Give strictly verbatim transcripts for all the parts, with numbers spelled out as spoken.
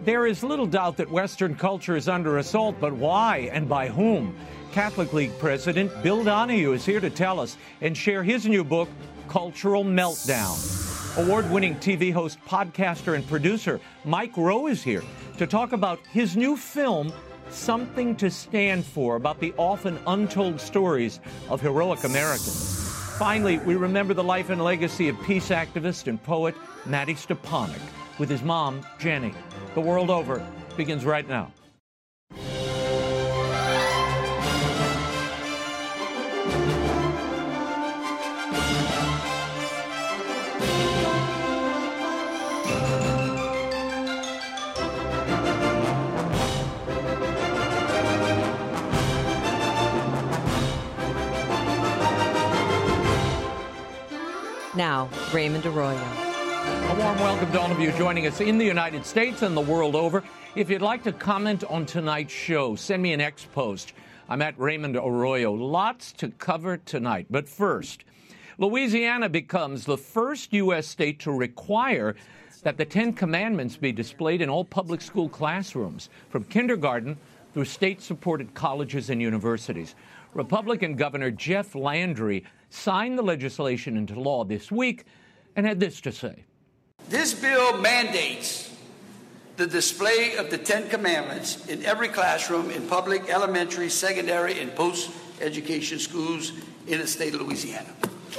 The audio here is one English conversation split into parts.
There is little doubt that Western culture is under assault, but why and by whom? Catholic League President Bill Donohue is here to tell us and share his new book, Cultural Meltdown. Award-winning T V host, podcaster, and producer Mike Rowe is here to talk about his new film, Something to Stand For, about the often untold stories of heroic Americans. Finally, we remember the life and legacy of peace activist and poet Matty Stepanek with his mom, Jenny. The World Over begins right now. Now, Raymond Arroyo. A warm welcome to all of you joining us in the United States and the world over. If you'd like to comment on tonight's show, send me an X post. I'm at Raymond Arroyo. Lots to cover tonight. But first, Louisiana becomes the first U S state to require that the Ten Commandments be displayed in all public school classrooms, from kindergarten through state-supported colleges and universities. Republican Governor Jeff Landry signed the legislation into law this week and had this to say. This bill mandates the display of the Ten Commandments in every classroom in public, elementary, secondary, and post-education schools in the state of Louisiana.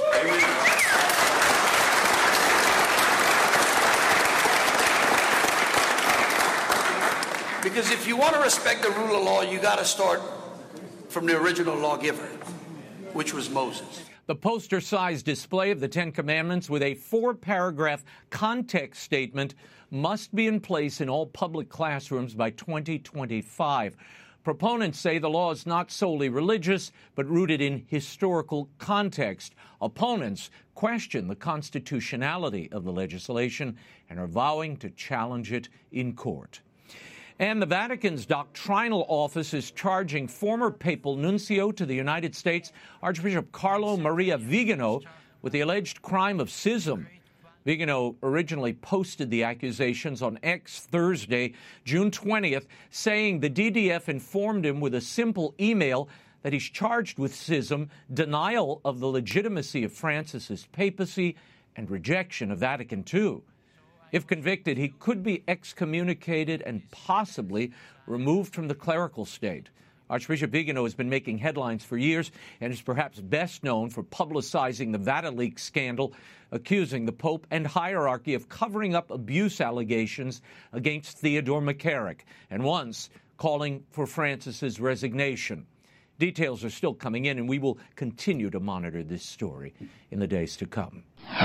Because if you want to respect the rule of law, you got to start from the original lawgiver, which was Moses. The poster-sized display of the Ten Commandments with a four-paragraph context statement must be in place in all public classrooms by twenty twenty-five. Proponents say the law is not solely religious, but rooted in historical context. Opponents question the constitutionality of the legislation and are vowing to challenge it in court. And the Vatican's doctrinal office is charging former papal nuncio to the United States, Archbishop Carlo Maria Vigano, with the alleged crime of schism. Vigano originally posted the accusations on X Thursday, June twentieth, saying the D D F informed him with a simple email that he's charged with schism, denial of the legitimacy of Francis's papacy, and rejection of Vatican Two. If convicted, he could be excommunicated and possibly removed from the clerical state. Archbishop Vigano has been making headlines for years and is perhaps best known for publicizing the VatiLeaks scandal, accusing the Pope and hierarchy of covering up abuse allegations against Theodore McCarrick, and once calling for Francis's resignation. Details are still coming in, and we will continue to monitor this story in the days to come.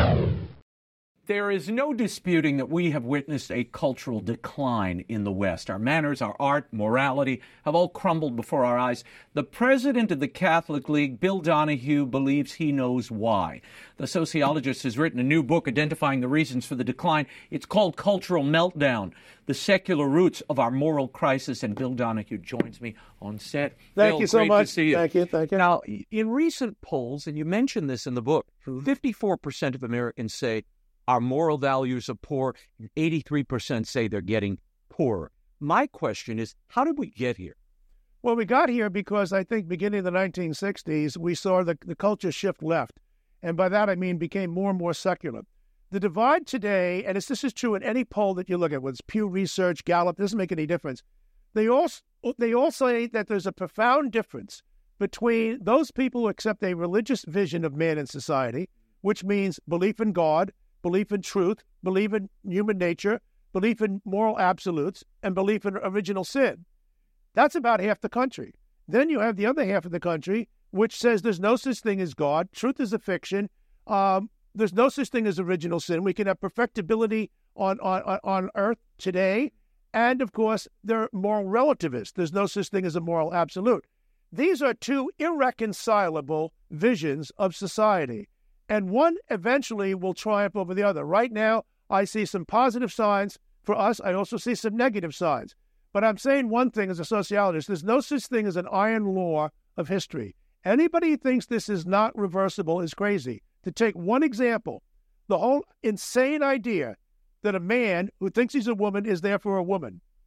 There is no disputing that we have witnessed a cultural decline in the West. Our manners, our art, morality have all crumbled before our eyes. The president of the Catholic League, Bill Donohue, believes he knows why. The sociologist has written a new book identifying the reasons for the decline. It's called Cultural Meltdown, the secular roots of our moral crisis. And Bill Donohue joins me on set. Thank Bill, you so great much. To see you. Thank you. Thank you. Now, in recent polls, and you mentioned this in the book, fifty-four percent of Americans say our moral values are poor, and eighty-three percent say they're getting poorer. My question is, how did we get here? Well, we got here because I think beginning in the nineteen sixties, we saw the, the culture shift left. And by that, I mean became more and more secular. The divide today, and it's, this is true in any poll that you look at, whether it's Pew Research, Gallup, doesn't make any difference. They all, they all say that there's a profound difference between those people who accept a religious vision of man and society, which means belief in God, belief in truth, belief in human nature, belief in moral absolutes, and belief in original sin. That's about half the country. Then you have the other half of the country, which says there's no such thing as God, truth is a fiction, um, there's no such thing as original sin. We can have perfectibility on, on, on earth today, and of course, they're moral relativists. There's no such thing as a moral absolute. These are two irreconcilable visions of society. And one eventually will triumph over the other. Right now, I see some positive signs for us. I also see some negative signs. But I'm saying one thing as a sociologist. There's no such thing as an iron law of history. Anybody who thinks this is not reversible is crazy. To take one example, the whole insane idea that a man who thinks he's a woman is therefore a woman,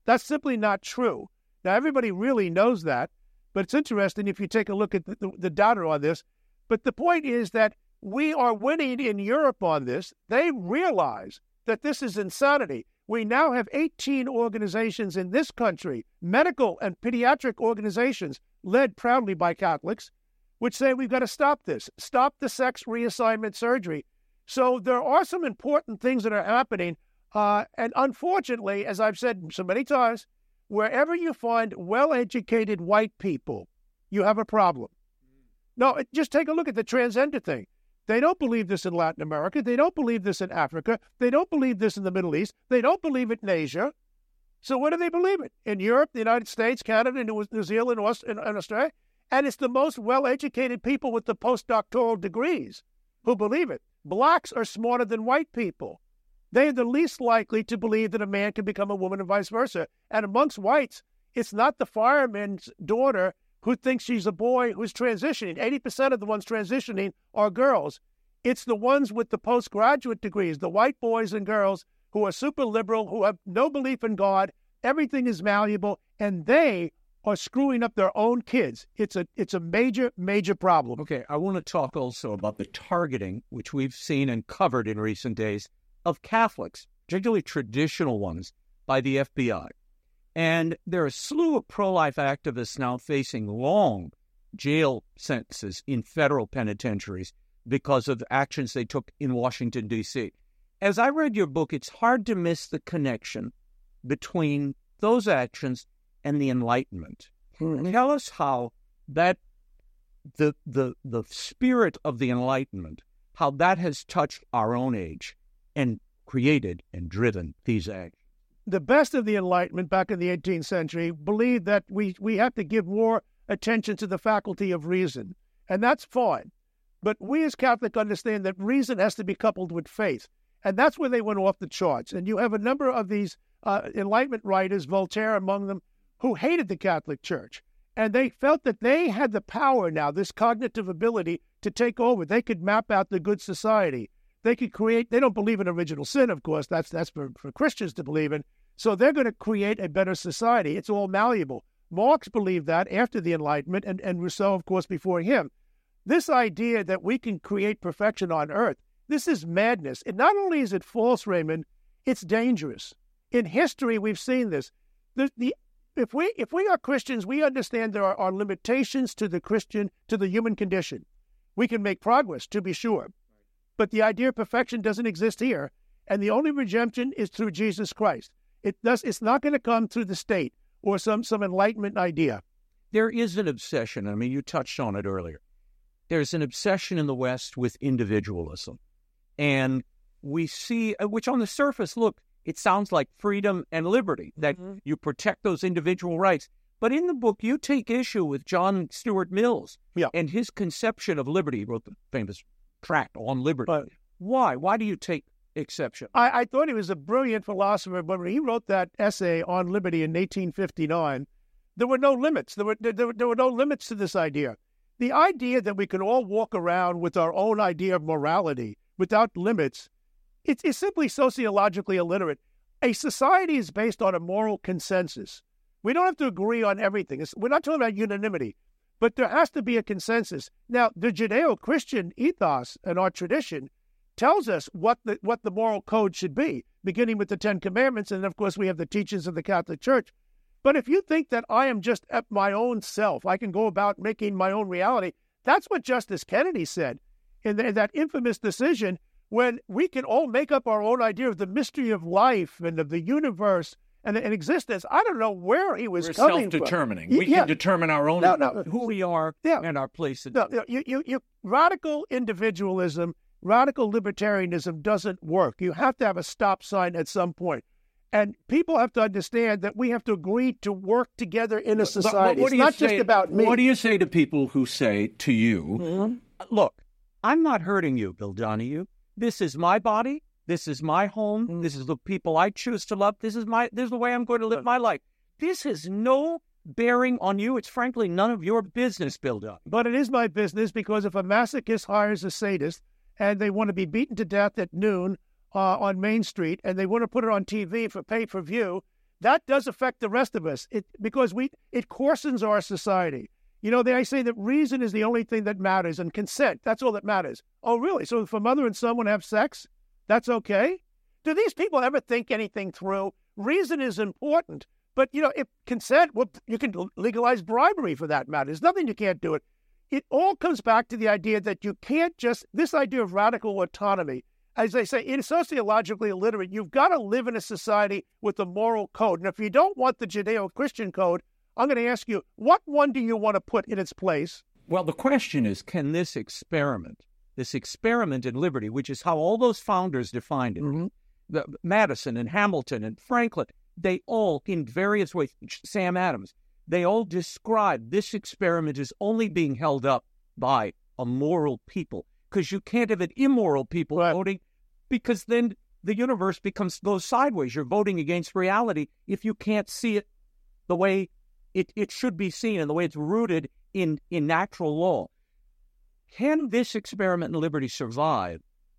That's simply not true. Now, everybody really knows that, but it's interesting if you take a look at the, the, the data on this. But the point is that we are winning in Europe on this. They realize that this is insanity. We now have eighteen organizations in this country, medical and pediatric organizations, led proudly by Catholics, which say we've got to stop this, stop the sex reassignment surgery. So there are some important things that are happening. Uh, and unfortunately, as I've said so many times, wherever you find well-educated white people, you have a problem. No, just take a look at the transgender thing. They don't believe this in Latin America. They don't believe this in Africa. They don't believe this in the Middle East. They don't believe it in Asia. So where do they believe it? In Europe, the United States, Canada, New Zealand, and Australia? And it's the most well-educated people with the postdoctoral degrees who believe it. Blacks are smarter than white people. They are the least likely to believe that a man can become a woman and vice versa. And amongst whites, it's not the fireman's daughter who thinks she's a boy who's transitioning. eighty percent of the ones transitioning are girls. It's the ones with the postgraduate degrees, the white boys and girls who are super liberal, who have no belief in God. Everything is malleable, and they are screwing up their own kids. It's a it's a major, major problem. Okay, I want to talk also about the targeting, which we've seen and covered in recent days, of Catholics, particularly traditional ones, by the F B I. And there are a slew of pro-life activists now facing long jail sentences in federal penitentiaries because of actions they took in Washington, D C. As I read your book, it's hard to miss the connection between those actions and the Enlightenment. Mm-hmm. Tell us how that, the, the, the spirit of the Enlightenment, how that has touched our own age and created and driven these actions. The best of the Enlightenment back in the eighteenth century believed that we, we have to give more attention to the faculty of reason, and that's fine. But we as Catholics understand that reason has to be coupled with faith, and that's where they went off the charts. And you have a number of these uh, Enlightenment writers, Voltaire among them, who hated the Catholic Church, and they felt that they had the power now, this cognitive ability to take over. They could map out the good society. They could create, they don't believe in original sin, of course, that's that's for, for Christians to believe in. So they're going to create a better society. It's all malleable. Marx believed that after the Enlightenment, and, and Rousseau, of course, before him. This idea that we can create perfection on earth, this is madness. And not only is it false, Raymond, it's dangerous. In history, we've seen this. The, the, if we if we are Christians, we understand there are, are limitations to the Christian, to the human condition. We can make progress, to be sure. But the idea of perfection doesn't exist here, and the only redemption is through Jesus Christ. It does. It's not going to come through the state or some, some Enlightenment idea. There is an obsession. I mean, you touched on it earlier. There's an obsession in the West with individualism. And we see, which on the surface, look, it sounds like freedom and liberty, that mm-hmm. you protect those individual rights. But in the book, you take issue with John Stuart Mills yeah. and his conception of liberty. He wrote the famous tract on liberty. But why? Why do you take exception? I, I thought he was a brilliant philosopher, but when he wrote that essay on liberty in eighteen fifty-nine, there were no limits. There were, there, there were no limits to this idea. The idea that we can all walk around with our own idea of morality without limits, it's, it's simply sociologically illiterate. A society is based on a moral consensus. We don't have to agree on everything. It's, we're not talking about unanimity, but there has to be a consensus. Now, the Judeo-Christian ethos and our tradition tells us what the what the moral code should be, beginning with the Ten Commandments, and of course we have the teachings of the Catholic Church. But if you think that I am just at my own self, I can go about making my own reality, that's what Justice Kennedy said in, the, in that infamous decision, when we can all make up our own idea of the mystery of life and of the universe and, and existence. I don't know where he was We're coming self-determining. from. We yeah. can determine our own no, no. who we are yeah. and our place in no, no, you, you, you, radical individualism, radical libertarianism doesn't work. You have to have a stop sign at some point. And people have to understand that we have to agree to work together in a society. It's not say, just about me. What do you say to people who say to you, mm-hmm. look, I'm not hurting you, Bill Donohue. This is my body. This is my home. Mm-hmm. This is the people I choose to love. This is my. This is the way I'm going to live my life. This has no bearing on you. It's frankly none of your business, Bill Donohue. But it is my business, because if a masochist hires a sadist and they want to be beaten to death at noon uh, on Main Street, and they want to put it on T V for pay-per-view, that does affect the rest of us it, because we it coarsens our society. You know, they say that reason is the only thing that matters, and consent, that's all that matters. Oh, really? So if a mother and son want to have sex, that's okay? Do these people ever think anything through? Reason is important, but, you know, if consent, well, you can legalize bribery for that matter. There's nothing you can't do it. It all comes back to the idea that you can't just, this idea of radical autonomy. As they say, in sociologically illiterate, you've got to live in a society with a moral code. And if you don't want the Judeo-Christian code, I'm going to ask you, what one do you want to put in its place? Well, the question is, can this experiment, this experiment in liberty, which is how all those founders defined it, mm-hmm. the, Madison and Hamilton and Franklin, they all, in various ways, Sam Adams, they all describe this experiment as only being held up by a moral people, because you can't have an immoral people right. voting, because then the universe becomes goes sideways. You're voting against reality if you can't see it the way it, it should be seen and the way it's rooted in, in natural law. Can this experiment in liberty survive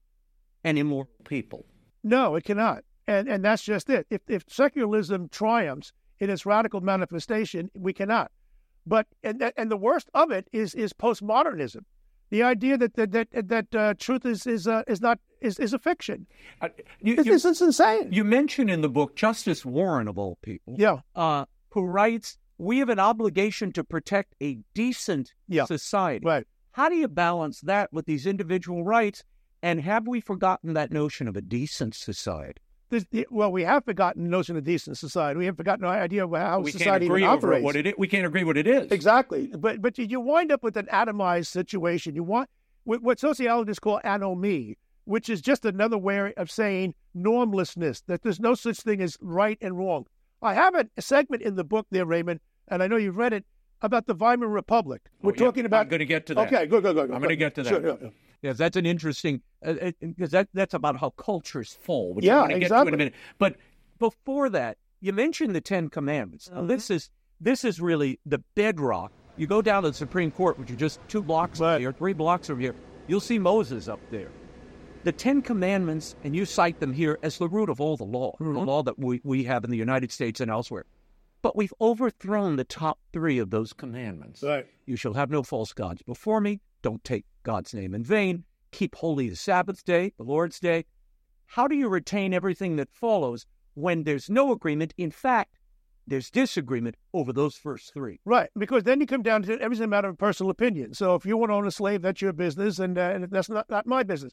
an immoral people? No, it cannot. And and that's just it. If if secularism triumphs in its radical manifestation, we cannot. But and and the worst of it is is postmodernism, the idea that that that, that uh, truth is is uh, is not is, is a fiction. Uh, you, it's, you, it's insane. You mention in the book Justice Warren, of all people, yeah, uh, who writes, "We have an obligation to protect a decent yeah. society." Right. How do you balance that with these individual rights? And have we forgotten that notion of a decent society? This, well, we have forgotten the notion of decent society. We have forgotten the idea of how we society can't agree operates. Over what it is. We can't agree what it is. Exactly. But but you wind up with an atomized situation. You want what sociologists call anomie, which is just another way of saying normlessness, that there's no such thing as right and wrong. I have a, a segment in the book there, Raymond, and I know you've read it, about the Weimar Republic. We're oh, yeah. talking about... I'm going to get to that. Okay, good, good, good. I'm going to get to that. Sure, yeah, yeah. Yes, that's an interesting, because uh, that, that's about how cultures fall, which yeah, I'm going to exactly. get to in a minute. But before that, you mentioned the Ten Commandments. Now, mm-hmm. this is this is really the bedrock. You go down to the Supreme Court, which are just two blocks right. from here, three blocks from here, you'll see Moses up there. The Ten Commandments, and you cite them here as the root of all the law, mm-hmm. the law that we, we have in the United States and elsewhere. But we've overthrown the top three of those commandments. Right. You shall have no false gods before me. Don't take God's name in vain. Keep holy the Sabbath day, the Lord's day. How do you retain everything that follows when there's no agreement? In fact, there's disagreement over those first three. Right, because then you come down to everything a matter of personal opinion. So if you want to own a slave, that's your business, and, uh, and that's not, not my business.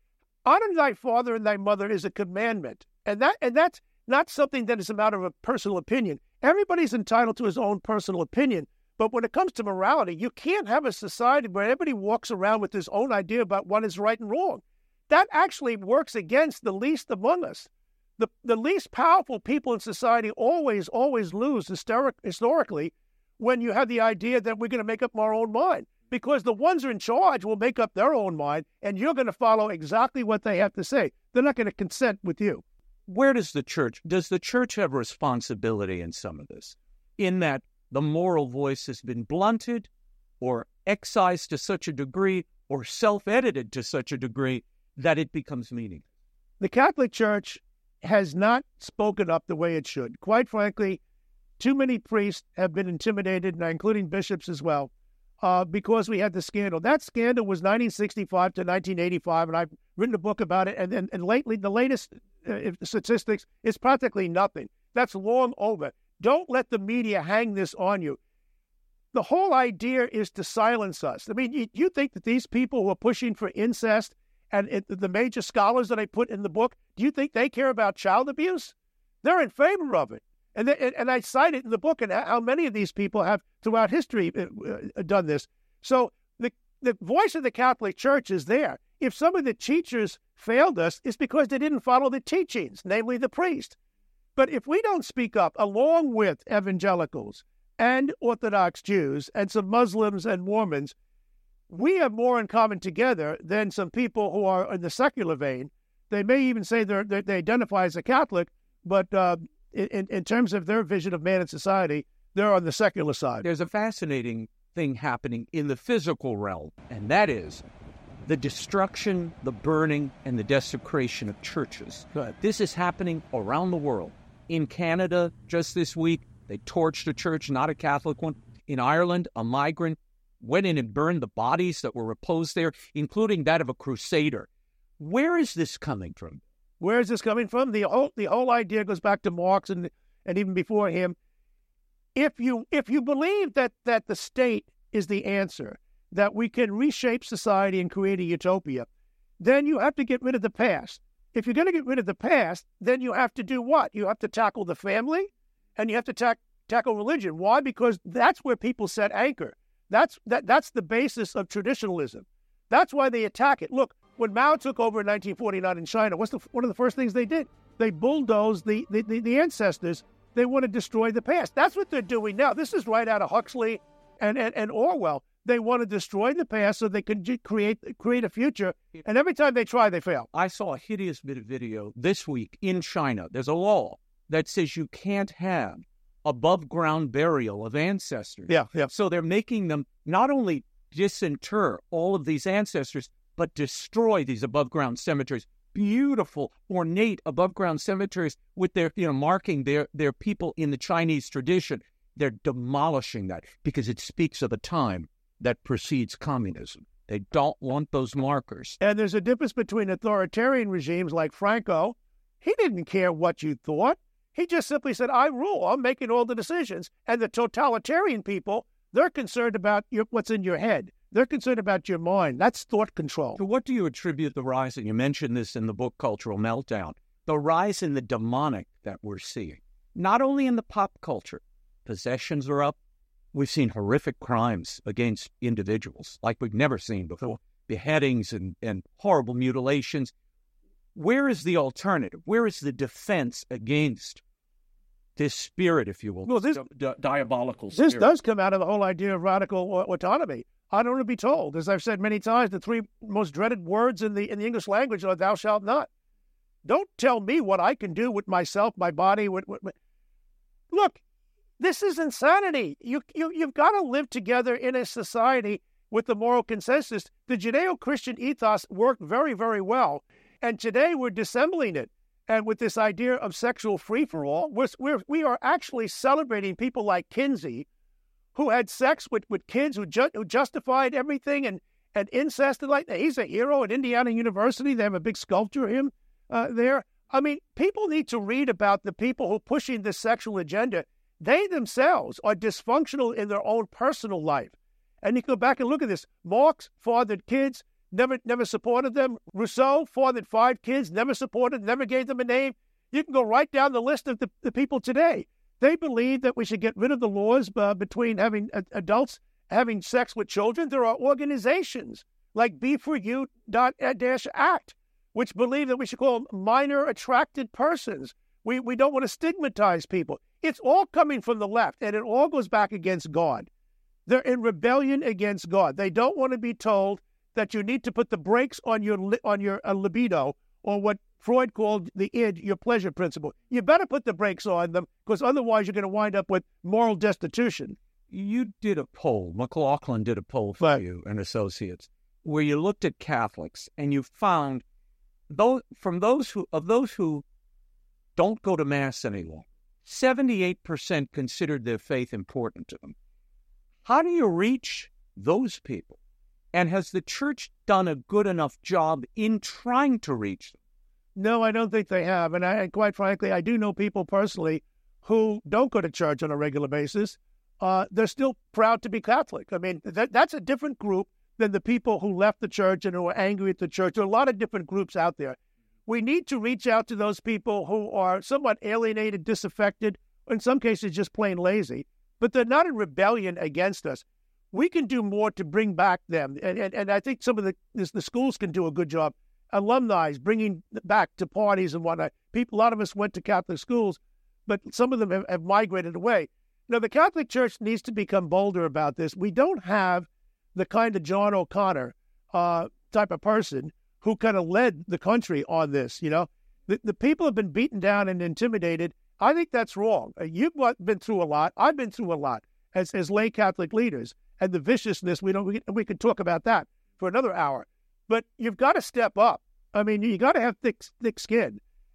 Honor thy father and thy mother is a commandment, and that and that's not something that is a matter of personal opinion. Everybody's entitled to his own personal opinion, but when it comes to morality, you can't have a society where everybody walks around with his own idea about what is right and wrong. That actually works against the least among us. The the least powerful people in society always, always lose hysteric, historically when you have the idea that we're going to make up our own mind, because the ones who are in charge will make up their own mind, and you're going to follow exactly what they have to say. They're not going to consent with you. Where does the church, does the church have responsibility in some of this? In that the moral voice has been blunted or excised to such a degree or self-edited to such a degree that it becomes meaningless? The Catholic Church has not spoken up the way it should. Quite frankly, too many priests have been intimidated, and including bishops as well, uh, because we had the scandal. That scandal was nineteen sixty-five to nineteen eighty-five, and I've written a book about it, and, and, and lately, the latest uh, statistics is practically nothing. That's long over. Don't let the media hang this on you. The whole idea is to silence us. I mean, you, you think that these people who are pushing for incest and it, the major scholars that I put in the book, do you think they care about child abuse? They're in favor of it. And they, and, and I cite it in the book and how many of these people have throughout history uh, done this. So the, the voice of the Catholic Church is there. If some of the teachers failed us, it's because they didn't follow the teachings, namely the priest. But if we don't speak up, along with evangelicals and Orthodox Jews and some Muslims and Mormons, we have more in common together than some people who are in the secular vein. They may even say they're, they they identify as a Catholic, but uh, in, in terms of their vision of man and society, they're on the secular side. There's a fascinating thing happening in the physical realm, and that is the destruction, the burning, and the desecration of churches. Right. This is happening around the world. In Canada, just this week, they torched a church, not a Catholic one. In Ireland, a migrant went in and burned the bodies that were reposed there, including that of a crusader. Where is this coming from? Where is this coming from? The whole the whole idea goes back to Marx and and even before him. If you if you believe that that the state is the answer, that we can reshape society and create a utopia, then you have to get rid of the past. If you're going to get rid of the past, then you have to do what? You have to tackle the family, and you have to ta- tackle religion. Why? Because that's where people set anchor. That's that that's the basis of traditionalism. That's why they attack it. Look, when Mao took over in nineteen forty-nine in China, what's the, one of the first things they did? They bulldozed the, the, the, the ancestors. They want to destroy the past. That's what they're doing now. This is right out of Huxley and, and, and Orwell. They want to destroy the past so they can create create a future. And every time they try, they fail. I saw a hideous bit of video this week in China. There's a law that says you can't have above-ground burial of ancestors. Yeah, yeah. So they're making them not only disinter all of these ancestors, but destroy these above-ground cemeteries. Beautiful, ornate above-ground cemeteries with their, you know, marking their, their people in the Chinese tradition. They're demolishing that because it speaks of the time that precedes communism. They don't want those markers. And there's a difference between authoritarian regimes like Franco. He didn't care what you thought. He just simply said, I rule. I'm making all the decisions. And the totalitarian people, they're concerned about your, what's in your head. They're concerned about your mind. That's thought control. To what do you attribute the rise, and you mentioned this in the book Cultural Meltdown, the rise in the demonic that we're seeing, not only in the pop culture. Possessions are up. We've seen horrific crimes against individuals like we've never seen before, beheadings and, and horrible mutilations. Where is the alternative? Where is the defense against this spirit, if you will, well, this, di- diabolical spirit? This does come out of the whole idea of radical autonomy. I don't want to be told. As I've said many times, the three most dreaded words in the in the English language are "thou shalt not." Don't tell me what I can do with myself, my body. With, with, with. Look, this is insanity. You, you, you've got to live together in a society with the moral consensus. The Judeo-Christian ethos worked very, very well. And today we're dissembling it. And with this idea of sexual free-for-all, we're, we're, we are actually celebrating people like Kinsey, who had sex with, with kids, who, ju- who justified everything and, and incest. And like he's a hero at Indiana University. They have a big sculpture of him uh, there. I mean, people need to read about the people who are pushing this sexual agenda. They themselves are dysfunctional in their own personal life. And you go back and look at this. Marx fathered kids, never never supported them. Rousseau fathered five kids, never supported, never gave them a name. You can go right down the list of the, the people today. They believe that we should get rid of the laws uh, between having uh, adults having sex with children. There are organizations like Be For You dash Act, which believe that we should call them minor attracted persons. We we don't want to stigmatize people. It's all coming from the left, and it all goes back against God. They're in rebellion against God. They don't want to be told that you need to put the brakes on your li- on your uh, libido, or what Freud called the id, your pleasure principle. You better put the brakes on them, because otherwise you're going to wind up with moral destitution. You did a poll, McLaughlin did a poll for Right. you and associates, where you looked at Catholics, and you found those from those who of those who don't go to Mass anymore, seventy-eight percent considered their faith important to them. How do you reach those people? And has the church done a good enough job in trying to reach them? No, I don't think they have. And, I, and quite frankly, I do know people personally who don't go to church on a regular basis. Uh, they're still proud to be Catholic. I mean, that, that's a different group than the people who left the church and who are angry at the church. There are a lot of different groups out there. We need to reach out to those people who are somewhat alienated, disaffected, in some cases just plain lazy, but they're not in rebellion against us. We can do more to bring back them. And, and, and I think some of the this, the schools can do a good job. Alumni bringing back to parties and whatnot. People, a lot of us went to Catholic schools, but some of them have, have migrated away. Now, the Catholic Church needs to become bolder about this. We don't have the kind of John O'Connor uh, type of person who kind of led the country on this, you know. The, the people have been beaten down and intimidated. I think that's wrong. Uh, you've been through a lot. I've been through a lot as, as lay Catholic leaders. And the viciousness, we don't. We, we could talk about that for another hour. But you've got to step up. I mean, you got to have thick, thick skin.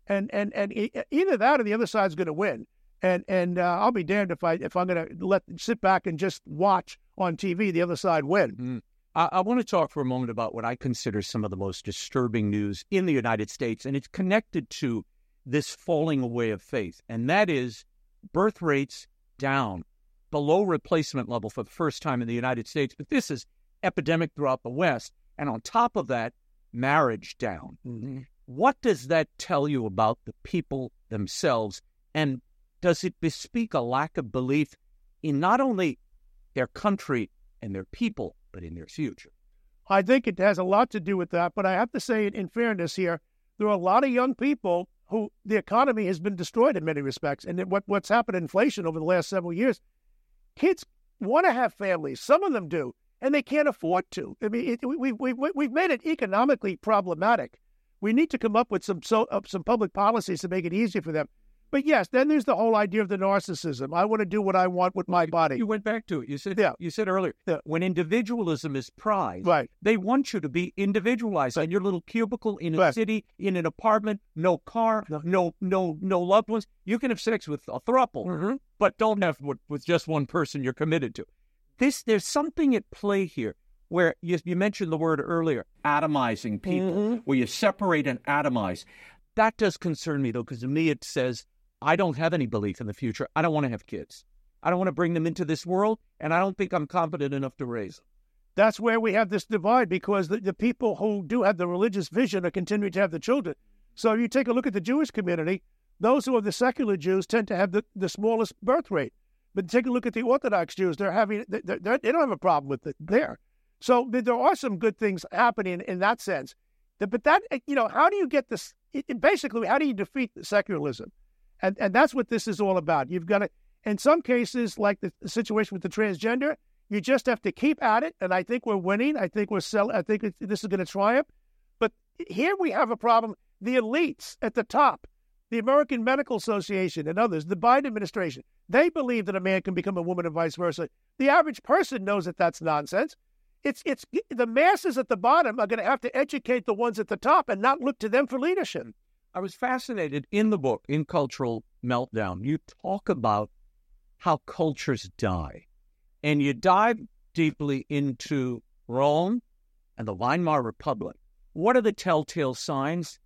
And and and e- either that or the other side's going to win. And and uh, I'll be damned if I if I'm going to let sit back and just watch on T V the other side win. Mm. I, I want to talk for a moment about what I consider some of the most disturbing news in the United States, and it's connected to this falling away of faith, and that is birth rates down below replacement level for the first time in the United States. But this is epidemic throughout the West, and on top of that, marriage down. Mm-hmm. What does that tell you about the people themselves, and does it bespeak a lack of belief in not only their country and their people, but in their future? I think it has a lot to do with that, but I have to say, in fairness here, there are a lot of young people who the economy has been destroyed in many respects. And what, what's happened in inflation over the last several years, kids want to have families. Some of them do, and they can't afford to. I mean, it, we, we, we, we've made it economically problematic. We need to come up with some so, uh, some public policies to make it easier for them. But yes, then there's the whole idea of the narcissism. I want to do what I want with my body. You went back to it. You said, yeah. you said earlier, yeah. when individualism is prized, right. they want you to be individualized. Right. In your little cubicle, in a right. city, in an apartment, no car, no no no, no loved ones. You can have sex with a throuple, mm-hmm. but don't have with, with just one person you're committed to. This There's something at play here where you, you mentioned the word earlier, atomizing people, mm-hmm. where you separate and atomize. That does concern me, though, because to me it says, I don't have any belief in the future. I don't want to have kids. I don't want to bring them into this world, and I don't think I'm competent enough to raise them. That's where we have this divide, because the, the people who do have the religious vision are continuing to have the children. So if you take a look at the Jewish community, those who are the secular Jews tend to have the, the smallest birth rate. But take a look at the Orthodox Jews. They're having they're, they're, they don't have a problem with it there. So there are some good things happening in that sense. But that, you know, how do you get this? It, basically, how do you defeat secularism? And and that's what this is all about. You've got to, in some cases, like the, the situation with the transgender, you just have to keep at it. And I think we're winning. I think we're sell. I think it, this is going to triumph. But here we have a problem. The elites at the top, the American Medical Association and others, the Biden administration, they believe that a man can become a woman and vice versa. The average person knows that that's nonsense. It's it's the masses at the bottom are going to have to educate the ones at the top and not look to them for leadership. I was fascinated in the book, in Cultural Meltdown. You talk about how cultures die, and you dive deeply into Rome and the Weimar Republic. What are the telltale signs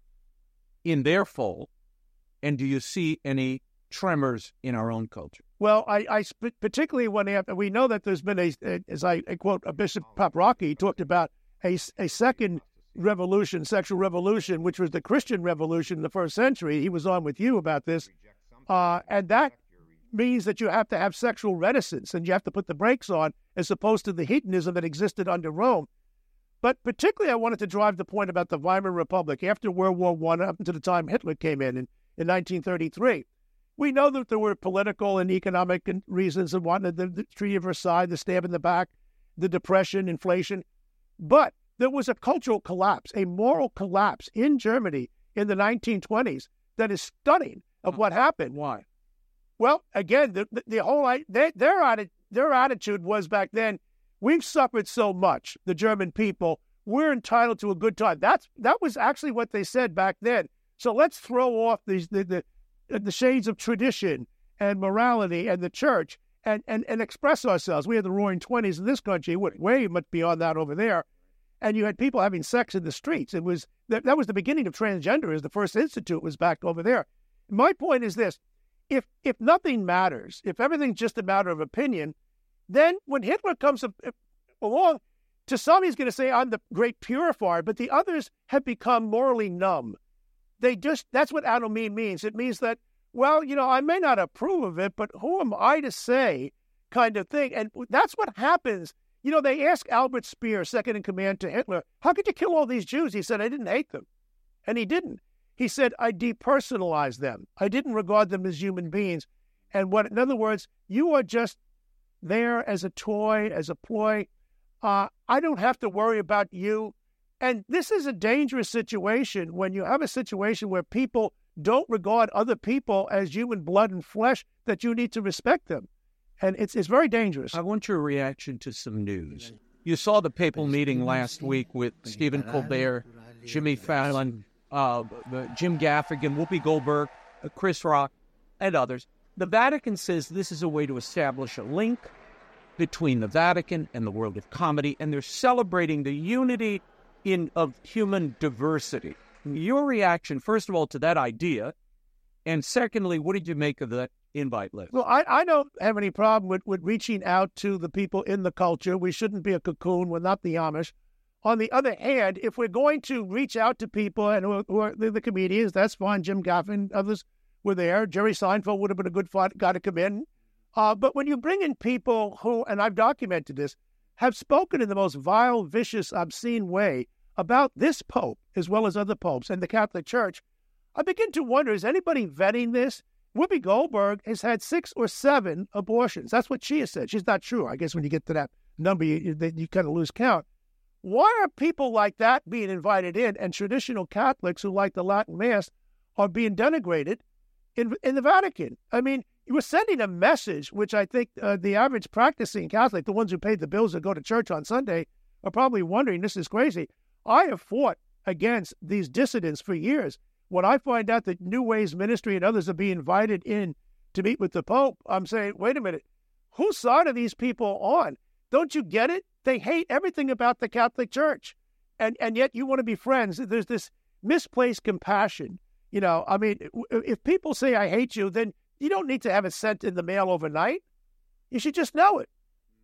in their fall, and do you see any tremors in our own culture? Well, I, I particularly when after, we know that there's been a, as I quote, a Bishop Paprocki, he talked about a, a second revolution, sexual revolution, which was the Christian revolution in the first century. He was on with you about this. Uh, and that means that you have to have sexual reticence and you have to put the brakes on as opposed to the hedonism that existed under Rome. But particularly I wanted to drive the point about the Weimar Republic after World War One up until the time Hitler came in, in in nineteen thirty-three. We know that there were political and economic reasons and whatnot, the, the Treaty of Versailles, the stab in the back, the depression, inflation. But there was a cultural collapse, a moral collapse in Germany in the nineteen twenties that is stunning of what happened. Why? Well, again, the, the, the whole they, their, atti- their attitude was back then, we've suffered so much, the German people, we're entitled to a good time. That's That was actually what they said back then. So let's throw off these, the, the, the shades of tradition and morality and the church and, and, and express ourselves. We had the Roaring Twenties in this country, way much beyond that over there. And you had people having sex in the streets. It was that, that was the beginning of transgenderism. The first institute was back over there. My point is this. If if nothing matters, if everything's just a matter of opinion, then when Hitler comes along, to some he's going to say, I'm the great purifier, but the others have become morally numb. They just, that's what anomie means. It means that, well, you know, I may not approve of it, but who am I to say kind of thing? And that's what happens. You know, they asked Albert Speer, second in command to Hitler, how could you kill all these Jews? He said, I didn't hate them. And he didn't. He said, I depersonalized them. I didn't regard them as human beings. And what, in other words, you are just there as a toy, as a ploy. Uh, I don't have to worry about you. And this is a dangerous situation when you have a situation where people don't regard other people as human blood and flesh, that you need to respect them. And it's it's very dangerous. I want your reaction to some news. You saw the papal meeting last week with Stephen Colbert, Jimmy Fallon, uh, Jim Gaffigan, Whoopi Goldberg, uh, Chris Rock, and others. The Vatican says this is a way to establish a link between the Vatican and the world of comedy, and they're celebrating the unity in of human diversity. Your reaction, first of all, to that idea, and secondly, what did you make of that invite list? Well, I, I don't have any problem with, with reaching out to the people in the culture. We shouldn't be a cocoon. We're not the Amish. On the other hand, if we're going to reach out to people and who are, who are the, the comedians, that's fine. Jim Gaffigan, others were there. Jerry Seinfeld would have been a good guy to come in. Uh, but when you bring in people who, and I've documented this, have spoken in the most vile, vicious, obscene way about this Pope, as well as other popes and the Catholic Church, I begin to wonder, is anybody vetting this? Whoopi Goldberg has had six or seven abortions. That's what she has said. She's not sure. I guess when you get to that number, you, you, you kind of lose count. Why are people like that being invited in, and traditional Catholics who like the Latin Mass are being denigrated in, in the Vatican? I mean, you were sending a message, which I think uh, the average practicing Catholic, the ones who paid the bills that go to church on Sunday, are probably wondering, this is crazy. I have fought against these dissidents for years. When I find out that New Ways Ministry and others are being invited in to meet with the Pope, I'm saying, wait a minute, whose side are these people on? Don't you get it? They hate everything about the Catholic Church, and and yet you want to be friends. There's this misplaced compassion. You know, I mean, if people say, I hate you, then you don't need to have it sent in the mail overnight. You should just know it.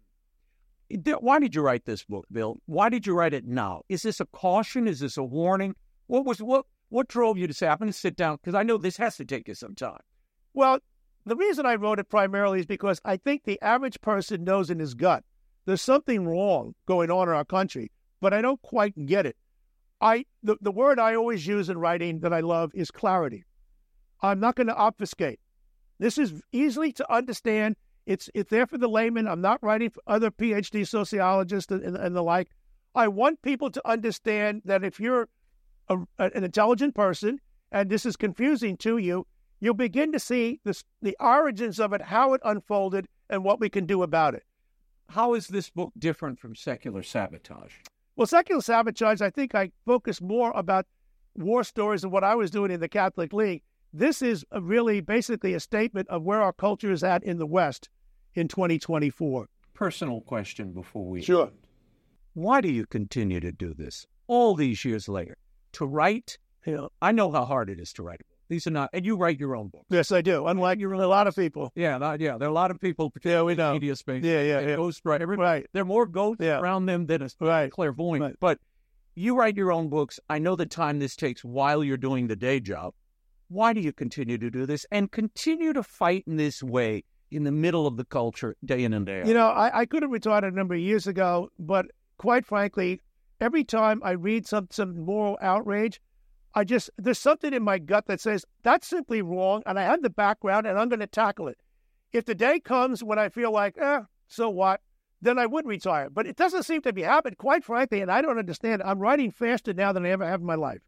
Why did you write this book, Bill? Why did you write it now? Is this a caution? Is this a warning? What was what what drove you to say, I'm going to sit down? Because I know this has to take you some time. Well, the reason I wrote it primarily is because I think the average person knows in his gut there's something wrong going on in our country, but I don't quite get it. I the, the word I always use in writing that I love is clarity. I'm not going to obfuscate. This is easily to understand. It's it's there for the layman. I'm not writing for other P H D sociologists and, and, and the like. I want people to understand that if you're a, an intelligent person and this is confusing to you, you'll begin to see this, the origins of it, how it unfolded, and what we can do about it. How is this book different from Secular Sabotage? Well, Secular Sabotage, I think I focus more about war stories and what I was doing in the Catholic League. This is a really basically a statement of where our culture is at in the West in twenty twenty-four. Personal question before we... Sure. Why do you continue to do this all these years later? To write? You know, I know how hard it is to write a book. These are not, and you write your own books. Yes, I do. Unlike a lot of people. Yeah, not, yeah. There are a lot of people, particularly yeah, we know. in the media space. Yeah, yeah, yeah. Ghost write. Right. There are more ghosts yeah. around them than a right. clairvoyant. Right. But you write your own books. I know the time this takes while you're doing the day job. Why do you continue to do this and continue to fight in this way in the middle of the culture day in and day out? You know, I, I could have retired a number of years ago, but quite frankly, every time I read some, some moral outrage, I just, there's something in my gut that says, that's simply wrong, and I have the background, and I'm going to tackle it. If the day comes when I feel like, eh, so what, then I would retire. But it doesn't seem to be happening, quite frankly, and I don't understand. I'm writing faster now than I ever have in my life.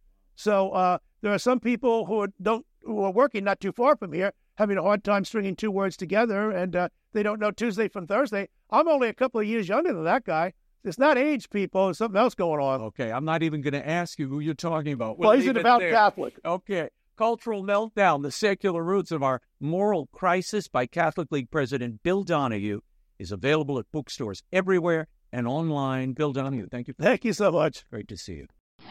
So uh, there are some people who are, don't, who are working not too far from here, having a hard time stringing two words together, and uh, they don't know Tuesday from Thursday. I'm only a couple of years younger than that guy. It's not age, people. There's something else going on. Okay, I'm not even going to ask you who you're talking about. We'll, well, he's an about Catholic. Okay. Cultural Meltdown, The Secular Roots of Our Moral Crisis by Catholic League President Bill Donohue is available at bookstores everywhere and online. Bill Donohue, thank you. Thank you so much. Great to see you.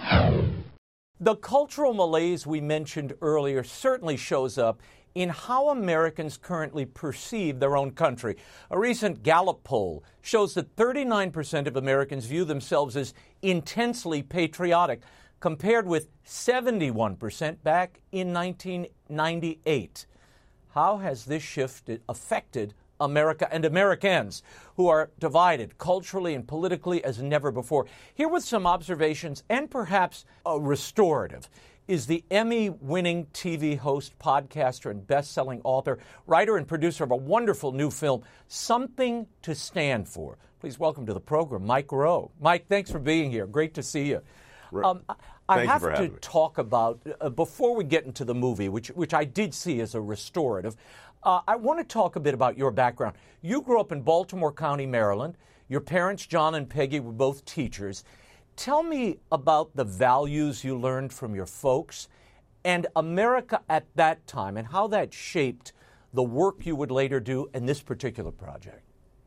The cultural malaise we mentioned earlier certainly shows up in how Americans currently perceive their own country. A recent Gallup poll shows that thirty-nine percent of Americans view themselves as intensely patriotic, compared with seventy-one percent back in nineteen ninety-eight. How has this shift affected America and Americans, who are divided culturally and politically as never before? Here with some observations and perhaps a restorative is the Emmy-winning T V host, podcaster, and best-selling author, writer, and producer of a wonderful new film, Something to Stand For. Please welcome to the program, Mike Rowe. Mike, thanks for being here. Great to see you. Um, I have to talk about, uh, before we get into the movie, which which I did see as a restorative, uh, I want to talk a bit about your background. You grew up in Baltimore County, Maryland. Your parents, John and Peggy, were both teachers. tell me about the values you learned from your folks and America at that time and how that shaped the work you would later do in this particular project.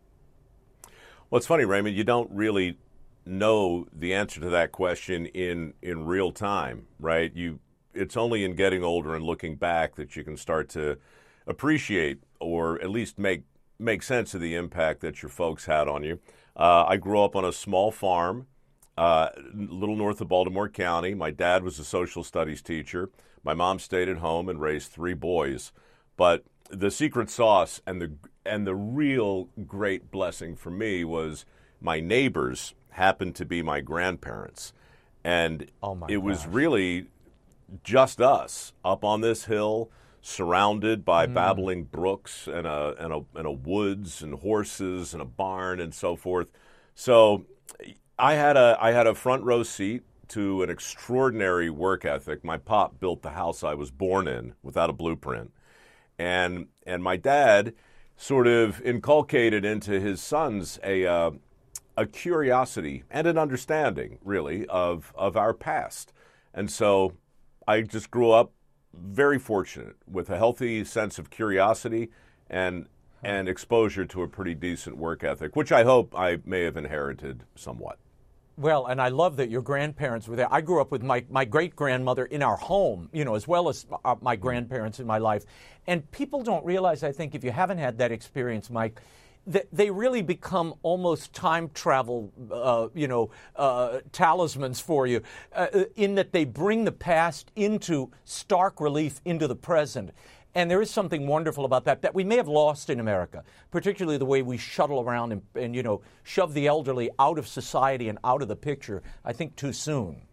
Well, it's funny, Raymond, you don't really know the answer to that question in, in real time, right? You, it's only in getting older and looking back that you can start to appreciate or at least make make sense of the impact that your folks had on you. Uh, I grew up on a small farm, uh, a little north of Baltimore County. My dad was a social studies teacher. My mom stayed at home and raised three boys. But the secret sauce and the and the real great blessing for me was my neighbors happened to be my grandparents. And oh my it gosh. was really just us up on this hill, surrounded by mm. babbling brooks and a, and, a, and a woods and horses and a barn and so forth. So I had a I had a front row seat to an extraordinary work ethic. My pop built the house I was born in without a blueprint. And and my dad sort of inculcated into his sons a uh, a curiosity and an understanding, really, of of our past. And so I just grew up very fortunate with a healthy sense of curiosity and and exposure to a pretty decent work ethic, which I hope I may have inherited somewhat. Well, and I love that your grandparents were there. I grew up with my, my great-grandmother in our home, you know, as well as my grandparents in my life. And people don't realize, I think, if you haven't had that experience, Mike, that they really become almost time travel, uh, you know, uh, talismans for you, uh, in that they bring the past into stark relief into the present. And there is something wonderful about that that we may have lost in America, particularly the way we shuttle around and, and, you know, shove the elderly out of society and out of the picture, I think, too soon.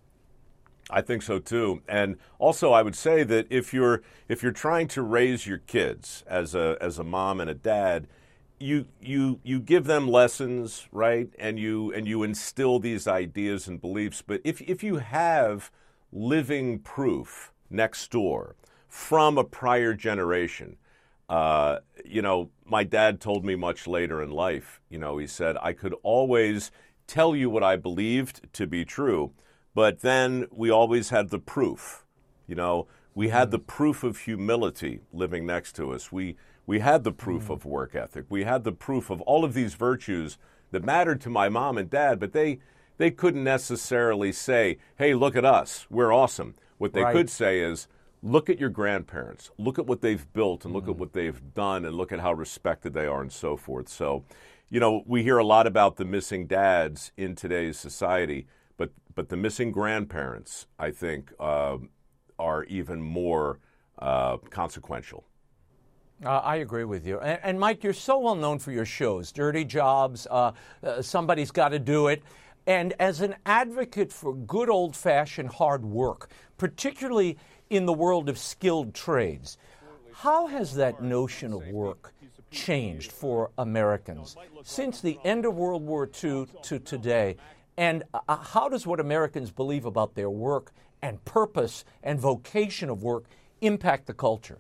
I think so, too. And also, I would say that if you're if you're trying to raise your kids as a as a mom and a dad, you you you give them lessons, right? And you and you instill these ideas and beliefs. But if if you have living proof next door from a prior generation. Uh, you know, my dad told me much later in life, you know, he said, I could always tell you what I believed to be true, but then we always had the proof. You know, we had the proof of humility living next to us. We we had the proof mm. of work ethic. We had the proof of all of these virtues that mattered to my mom and dad, but they they couldn't necessarily say, hey, look at us, we're awesome. What they right. could say is, look at your grandparents, look at what they've built and look mm. at what they've done and look at how respected they are and so forth. So, you know, we hear a lot about the missing dads in today's society, but but the missing grandparents, I think, uh, are even more uh, consequential. Uh, I agree with you. And, and, Mike, you're so well known for your shows, Dirty Jobs, uh, uh, Somebody's Got to Do It. And as an advocate for good old-fashioned hard work, particularly in the world of skilled trades, how has that notion of work changed for Americans since the end of World War Two to today? And uh, how does what Americans believe about their work and purpose and vocation of work impact the culture?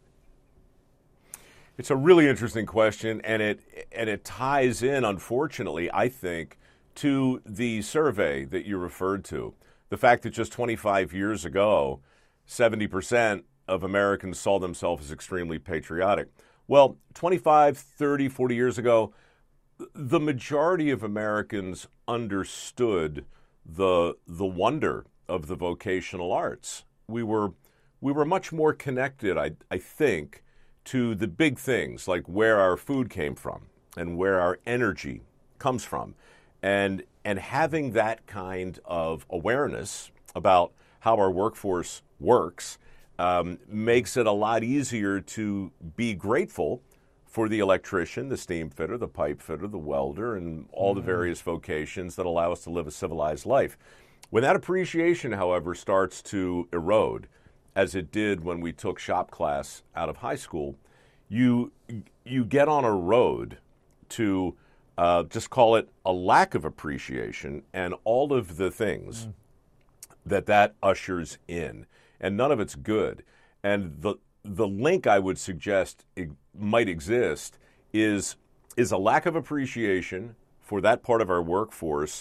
It's a really interesting question, and it and it ties in, unfortunately, I think, to the survey that you referred to. The fact that just twenty-five years ago, seventy percent of Americans saw themselves as extremely patriotic. Well, twenty-five, thirty, forty years ago, the majority of Americans understood the the wonder of the vocational arts. We were we were much more connected, I I think, to the big things like where our food came from and where our energy comes from. And and having that kind of awareness about how our workforce works um, makes it a lot easier to be grateful for the electrician, the steam fitter, the pipe fitter, the welder, and all mm-hmm. the various vocations that allow us to live a civilized life. When that appreciation, however, starts to erode, as it did when we took shop class out of high school, you you get on a road to uh, just call it a lack of appreciation and all of the things mm. that that ushers in, and none of it's good. And the the link I would suggest it might exist is is a lack of appreciation for that part of our workforce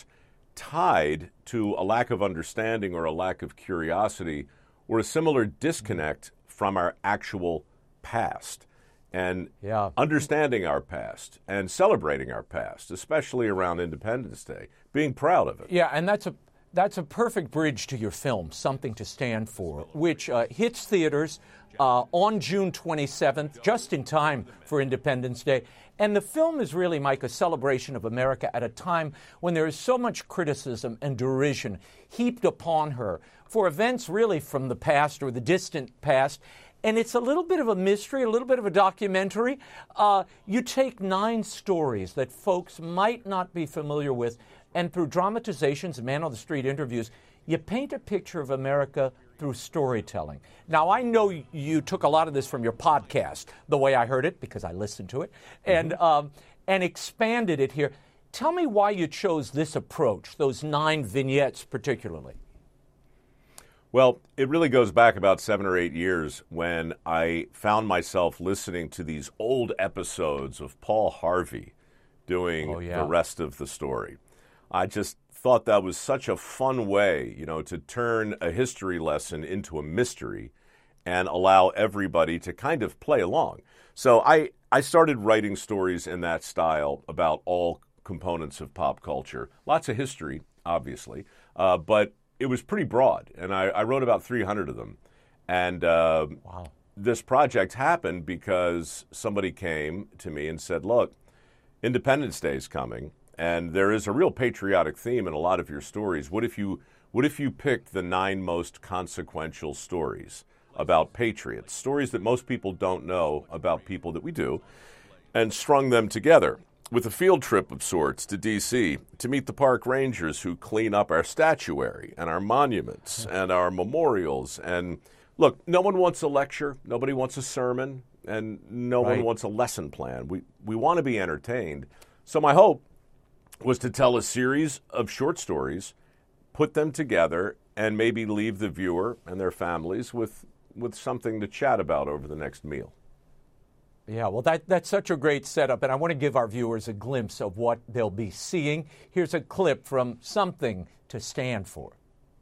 tied to a lack of understanding or a lack of curiosity or a similar disconnect from our actual past. And yeah. understanding our past and celebrating our past, especially around Independence Day, being proud of it. Yeah, and that's a that's a perfect bridge to your film, Something to Stand For, which uh, hits theaters uh, on June twenty-seventh, just in time for Independence Day. And the film is really, Mike, a celebration of America at a time when there is so much criticism and derision heaped upon her for events really from the past or the distant past. And it's a little bit of a mystery, a little bit of a documentary. Uh, you take nine stories that folks might not be familiar with, and through dramatizations and man-on-the-street interviews, you paint a picture of America through storytelling. Now, I know you took a lot of this from your podcast, The Way I Heard It, because I listened to it, and mm-hmm. um, and expanded it here. Tell me why you chose this approach, those nine vignettes particularly. Well, it really goes back about seven or eight years when I found myself listening to these old episodes of Paul Harvey doing oh, yeah. the rest of the story. I just thought that was such a fun way, you know, to turn a history lesson into a mystery and allow everybody to kind of play along. So I, I started writing stories in that style about all components of pop culture. Lots of history, obviously, uh, but it was pretty broad, and I, I wrote about three hundred of them. And uh, wow. this project happened because somebody came to me and said, look, Independence Day is coming, and there is a real patriotic theme in a lot of your stories. What if you, what if you picked the nine most consequential stories about patriots, stories that most people don't know about people that we do, and strung them together with a field trip of sorts to D C to meet the park rangers who clean up our statuary and our monuments and our memorials. And look, no one wants a lecture, nobody wants a sermon, and no right. one wants a lesson plan. We we want to be entertained. So my hope was to tell a series of short stories, put them together, and maybe leave the viewer and their families with, with something to chat about over the next meal. Yeah, well, that, that's such a great setup, and I want to give our viewers a glimpse of what they'll be seeing. Here's a clip from Something to Stand For.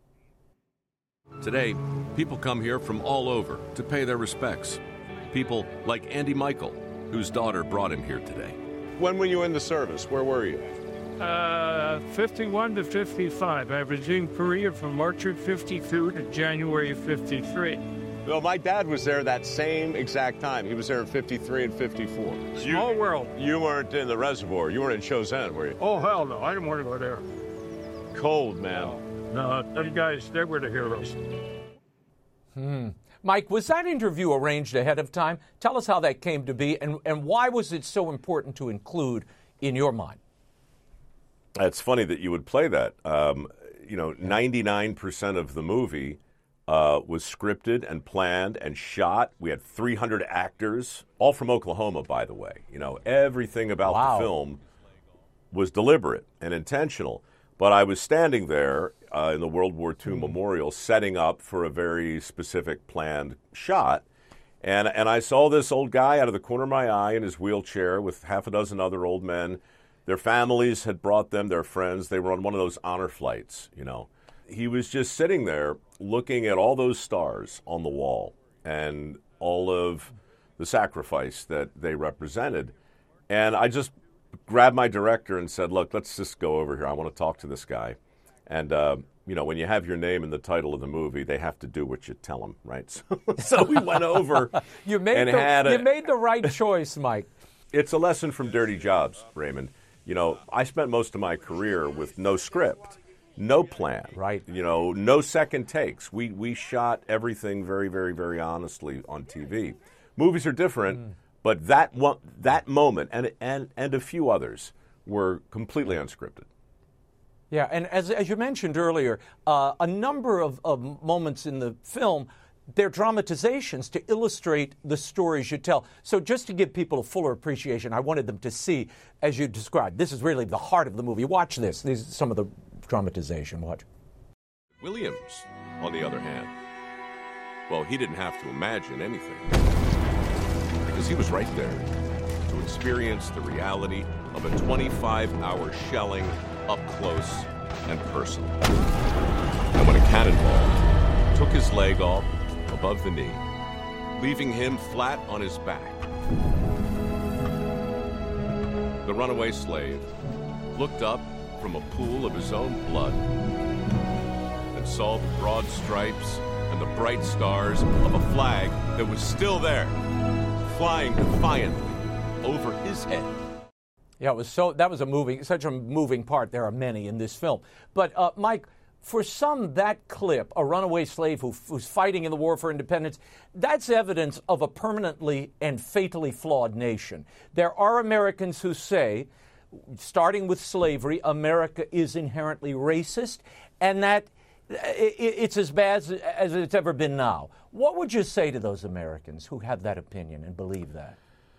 Today, people come here from all over to pay their respects. People like Andy Michael, whose daughter brought him here today. When were you in the service? Where were you? Uh, fifty-one to fifty-five. I was in Korea from March of fifty-two to January of fifty-three. Well, my dad was there that same exact time. He was there in fifty-three and fifty-four. Small you, world. You weren't in the reservoir. You weren't in Chosin, were you? Oh, hell no. I didn't want to go there. Cold, man. No, no those guys, they were the heroes. Hmm. Mike, was that interview arranged ahead of time? Tell us how that came to be, and, and why was it so important to include in your mind? It's funny that you would play that. Um, you know, ninety-nine percent of the movie uh, was scripted and planned and shot. We had three hundred actors, all from Oklahoma, by the way. You know, everything about wow. the film was deliberate and intentional. But I was standing there uh, in the World War Two mm. memorial setting up for a very specific planned shot. And, and I saw this old guy out of the corner of my eye in his wheelchair with half a dozen other old men. Their families had brought them, their friends. They were on one of those honor flights, you know. He was just sitting there looking at all those stars on the wall and all of the sacrifice that they represented. And I just grabbed my director and said, look, let's just go over here. I want to talk to this guy. And, uh, you know, when you have your name in the title of the movie, they have to do what you tell them, right? So, so we went over you made and the, had a, You made the right choice, Mike. It's a lesson from Dirty Jobs, Raymond. You know, I spent most of my career with no script, no plan, right? You know, no second takes. We we shot everything very, very, very honestly on T V. Movies are different, mm. but that one, that moment and and and a few others were completely unscripted. Yeah, and as as you mentioned earlier, uh, a number of, of moments in the film, they're dramatizations to illustrate the stories you tell. So just to give people a fuller appreciation, I wanted them to see, as you described, this is really the heart of the movie. Watch this. These are some of the dramatization. Watch. Williams, on the other hand, well, he didn't have to imagine anything because he was right there to experience the reality of a twenty-five hour shelling up close and personal. And when a cannonball took his leg off above the knee, leaving him flat on his back, the runaway slave looked up from a pool of his own blood and saw the broad stripes and the bright stars of a flag that was still there, flying defiantly over his head. Yeah, it was so. That was a moving, such a moving part. There are many in this film. But uh, Mike, for some, that clip, a runaway slave who, who's fighting in the war for independence, that's evidence of a permanently and fatally flawed nation. There are Americans who say, starting with slavery, America is inherently racist, and that it's as bad as it's ever been now. What would you say to those Americans who have that opinion and believe that?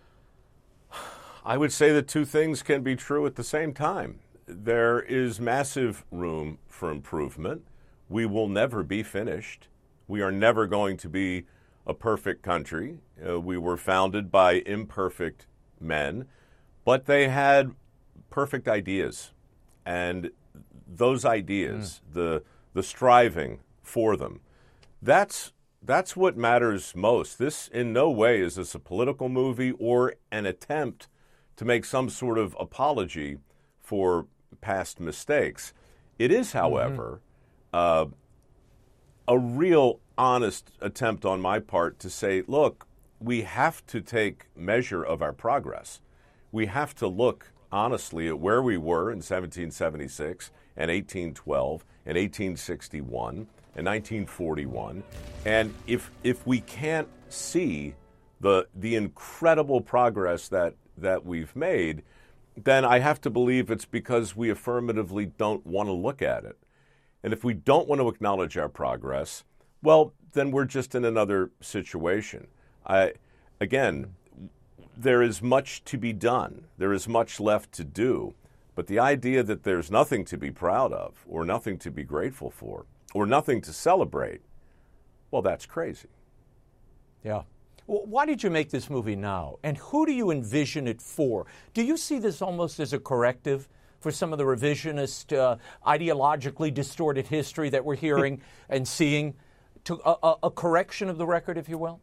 I would say that two things can be true at the same time. There is massive room for improvement. We will never be finished. We are never going to be a perfect country. Uh, we were founded by imperfect men, but they had perfect ideas. And those ideas, mm. the the striving for them, that's that's what matters most. This in no way is this a political movie or an attempt to make some sort of apology for past mistakes. It is, however, mm-hmm. uh, a real honest attempt on my part to say, look, we have to take measure of our progress. We have to look honestly at where we were in seventeen seventy-six and eighteen twelve and eighteen sixty-one and nineteen forty-one. And if if we can't see the the incredible progress that that we've made, then I have to believe it's because we affirmatively don't want to look at it. And if we don't want to acknowledge our progress, well, then we're just in another situation. I, again, there is much to be done. There is much left to do. But the idea that there's nothing to be proud of or nothing to be grateful for or nothing to celebrate, well, that's crazy. Yeah. Well, why did you make this movie now? And who do you envision it for? Do you see this almost as a corrective for some of the revisionist, uh, ideologically distorted history that we're hearing and seeing? To a, a, a correction of the record, if you will?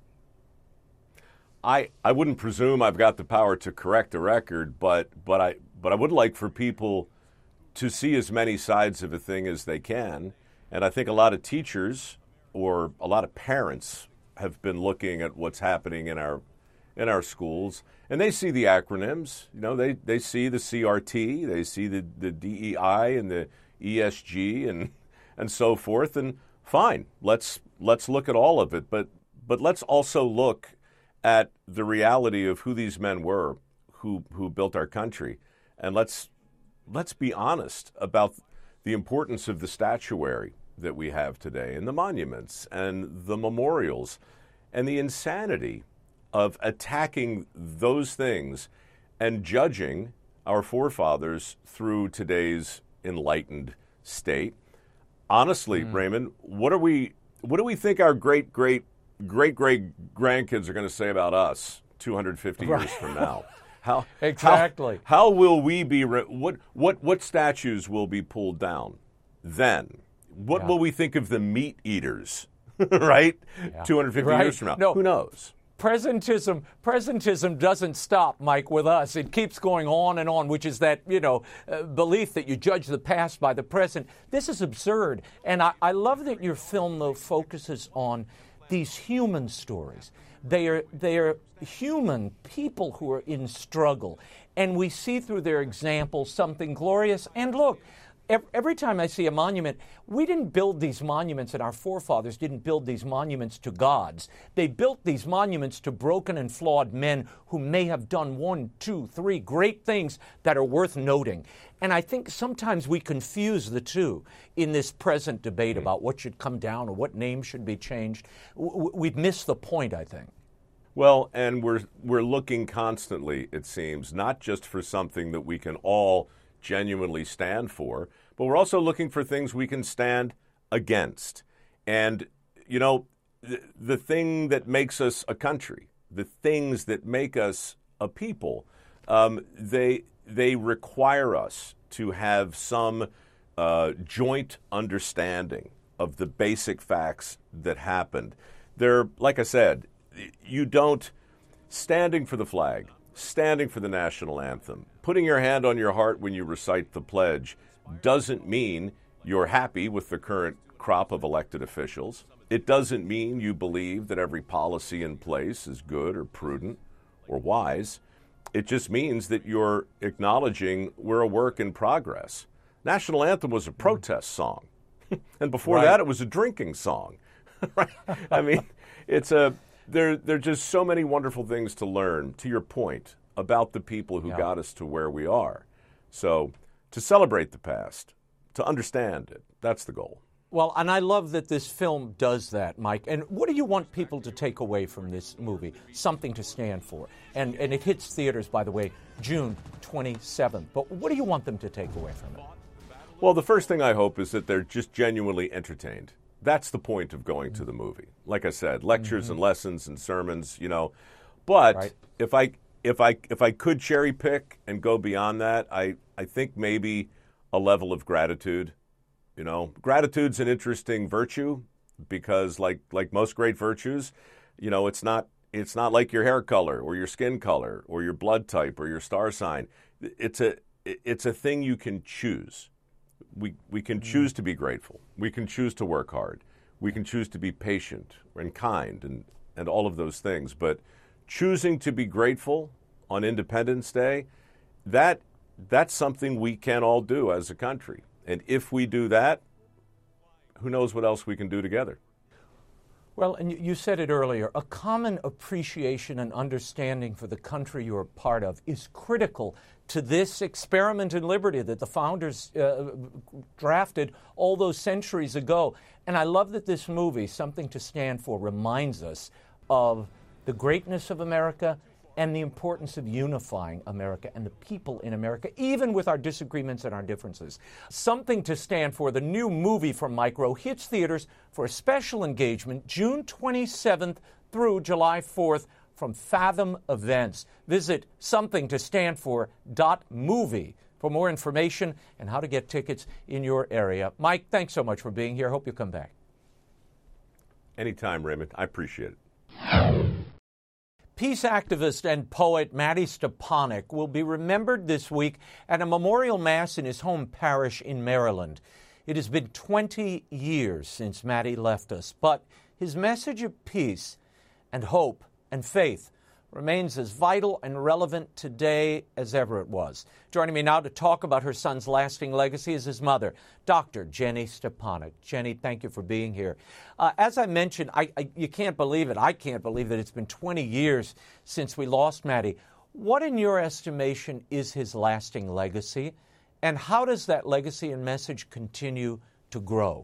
I, I wouldn't presume I've got the power to correct a record, but but I but I would like for people to see as many sides of a thing as they can. And I think a lot of teachers or a lot of parents have been looking at what's happening in our in our schools, and they see the acronyms. You know, they, they see the C R T, they see the, the D E I and the E S G and and so forth. And fine, let's let's look at all of it, but but let's also look at the reality of who these men were, who who built our country, and let's let's be honest about the importance of the statuary that we have today, and the monuments, and the memorials, and the insanity of attacking those things and judging our forefathers through today's enlightened state. Honestly, mm. Raymond, what are we? What do we think our great, great, great, great grandkids are going to say about us two hundred fifty right. years from now? How exactly? How, how will we be? Re- what what what statues will be pulled down then? What yeah. will we think of the meat eaters, right? Yeah. two hundred fifty right. years from now. No. Who knows? Presentism, presentism doesn't stop, Mike, with us. It keeps going on and on, which is that, you know, uh, belief that you judge the past by the present. This is absurd. And I, I love that your film, though, focuses on these human stories. They are, they are human people who are in struggle. And we see through their example something glorious. And look, every time I see a monument, we didn't build these monuments, and our forefathers didn't build these monuments to gods. They built these monuments to broken and flawed men who may have done one, two, three great things that are worth noting. And I think sometimes we confuse the two in this present debate about what should come down or what name should be changed. We've missed the point, I think. Well, and we're we're looking constantly, it seems, not just for something that we can all genuinely stand for, but we're also looking for things we can stand against. And, you know, the, the thing that makes us a country, the things that make us a people, um, they they require us to have some uh, joint understanding of the basic facts that happened. There, like I said, you don't, standing for the flag, standing for the national anthem, putting your hand on your heart when you recite the pledge doesn't mean you're happy with the current crop of elected officials. It doesn't mean you believe that every policy in place is good or prudent or wise. It just means that you're acknowledging we're a work in progress. National anthem was a protest song. And before Right. that, it was a drinking song. Right? I mean, it's a there. There are just so many wonderful things to learn. To your point about the people who Yeah. got us to where we are. So to celebrate the past, to understand it, that's the goal. Well, and I love that this film does that, Mike. And what do you want people to take away from this movie? Something to stand for. And and it hits theaters, by the way, June twenty-seventh. But what do you want them to take away from it? Well, the first thing I hope is that they're just genuinely entertained. That's the point of going to the movie. Like I said, lectures Mm-hmm. and lessons and sermons, you know. But Right. if I if I if I could cherry pick and go beyond that, I, I think maybe a level of gratitude. You know, gratitude's an interesting virtue because like like most great virtues, you know, it's not it's not like your hair color or your skin color or your blood type or your star sign. It's a it's a thing you can choose. We we can choose to be grateful. We can choose to work hard. We can choose to be patient and kind and, and all of those things. But choosing to be grateful on Independence Day, that that's something we can all do as a country. And if we do that, who knows what else we can do together. Well, and you- you said it earlier, a common appreciation and understanding for the country you're a part of is critical to this experiment in liberty that the founders uh, drafted all those centuries ago. And I love that this movie, Something to Stand For, reminds us of the greatness of America and the importance of unifying America and the people in America, even with our disagreements and our differences. Something to Stand For, the new movie from Mike Rowe, hits theaters for a special engagement June twenty-seventh through July fourth from Fathom Events. Visit something to stand for dot movie for more information and how to get tickets in your area. Mike, thanks so much for being here. Hope you come back. Anytime, Raymond. I appreciate it. Peace activist and poet Matty Stepanek will be remembered this week at a memorial mass in his home parish in Maryland. It has been twenty years since Matty left us, but his message of peace and hope and faith remains as vital and relevant today as ever it was. Joining me now to talk about her son's lasting legacy is his mother, Doctor Jenny Stepanek. Jenny, thank you for being here. Uh, as I mentioned, I, I, you can't believe it. I can't believe that it's been twenty years since we lost Matty. What, in your estimation, is his lasting legacy, and how does that legacy and message continue to grow?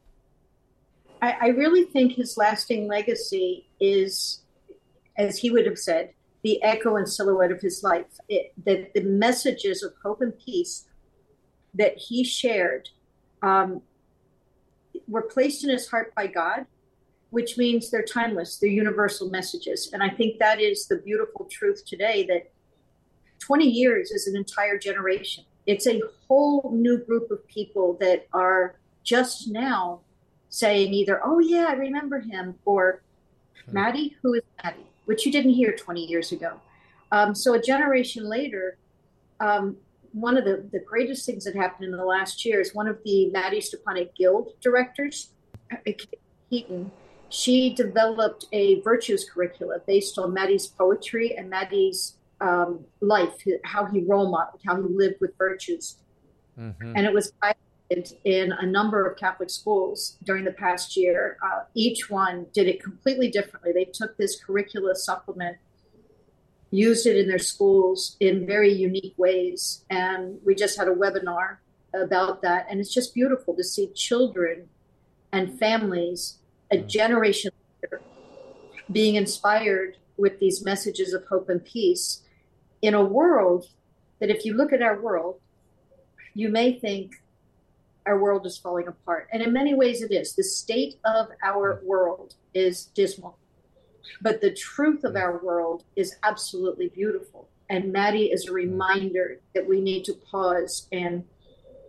I, I really think his lasting legacy is, as he would have said, the echo and silhouette of his life. It, that the messages of hope and peace that he shared um, were placed in his heart by God, which means they're timeless, they're universal messages. And I think that is the beautiful truth today, that twenty years is an entire generation. It's a whole new group of people that are just now saying either, oh yeah, I remember him, or Matty, who is Matty? Which you didn't hear twenty years ago. Um, so a generation later, um, one of the, the greatest things that happened in the last year is one of the Matty Stepanek Guild directors, Heaton, she developed a virtues curricula based on Matty's poetry and Matty's um, life, how he role modeled, how he lived with virtues. Mm-hmm. And it was in a number of Catholic schools during the past year. Uh, each one did it completely differently. They took this curricula supplement, used it in their schools in very unique ways. And we just had a webinar about that. And it's just beautiful to see children and families, a generation later, being inspired with these messages of hope and peace in a world that, if you look at our world, you may think our world is falling apart. And in many ways it is. The state of our world is dismal. But the truth of our world is absolutely beautiful. And Matty is a reminder that we need to pause and